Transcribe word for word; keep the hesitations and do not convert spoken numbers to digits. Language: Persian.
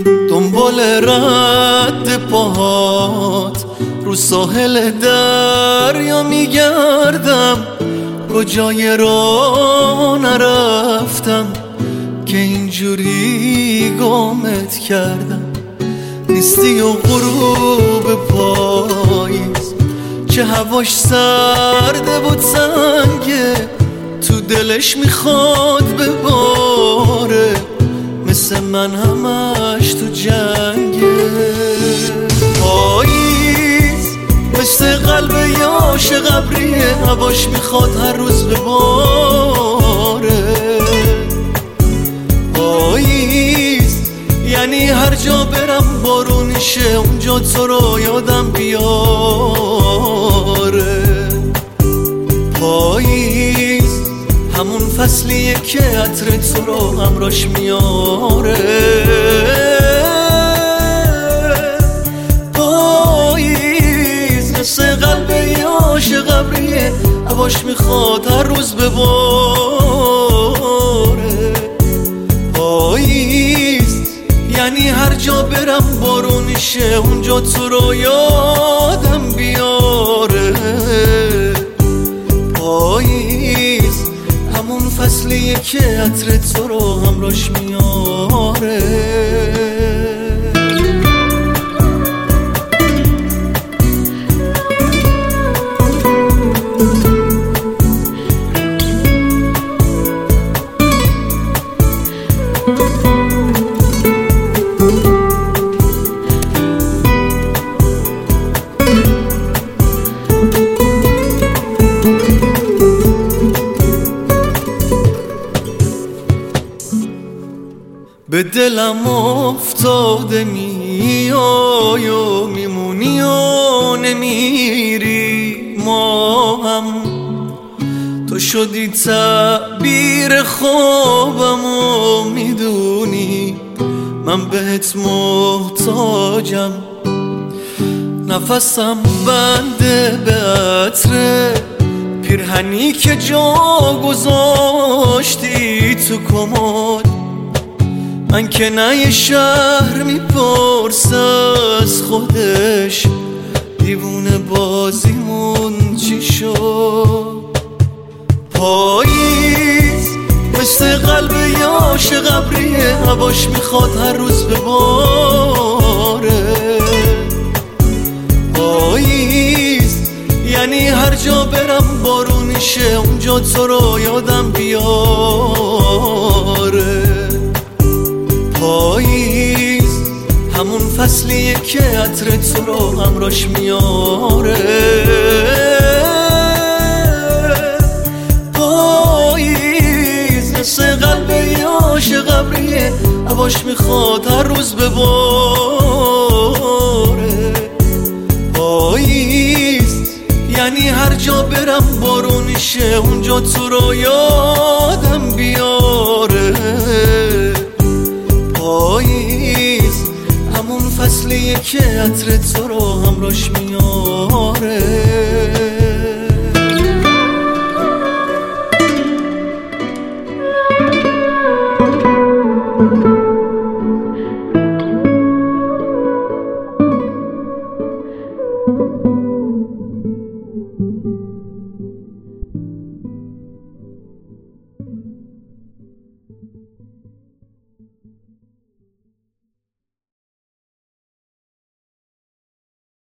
دنبال رد پاهات رو ساحل دریا میگردم، کجای راه نرفتم که اینجوری گمت کردم. نیستی و غروب پاییز چه هواش سرده بود سنگه، تو دلش میخواد بباره، مثل من همش تو جنگه. پاییز مثل قلب یاش قبریه، هواش میخواد هر روز بباره. پاییز یعنی هر جا برم بارونشه، اونجا تو رو یادم بیاره. پاییز همون فصلیه که عطر تو رو همراش میاره. پاییز مثل قلب یاش قبریه، هواش میخواد هر روز بباره. پاییز یعنی هر جا برم بارونشه، اونجا تو رو یادم بیاره. پاییز همون فصلیه که عطر تو رو همراش میاره. به دلم افتاده میای و میمونی و نمیری، ما هم تو شدی تعبیر خوابم و میدونی من بهت محتاجم. نفسم بنده به عطر پیرهنی که جا گذاشتی تو کمد. من که نه یه شهر میپرسه از خودش، دیوونه بازیمون چی شد. پاییز مثل قلب یاش قبریه، هواش میخواد هر روز بباره. پاییز یعنی هر جا برم بارونشه، اونجا تو رو یادم بیاره. پاییز همون فصلیه که عطر تو رو همراش میاره. پاییز مثل قلب یاش قبریه، هواش میخواد هر روز بباره. پاییز یعنی هر جا برم بارونشه، اونجا تو رو یادم بیاره. پاییز همون فصلیه که عطر تو رو همراش میاره.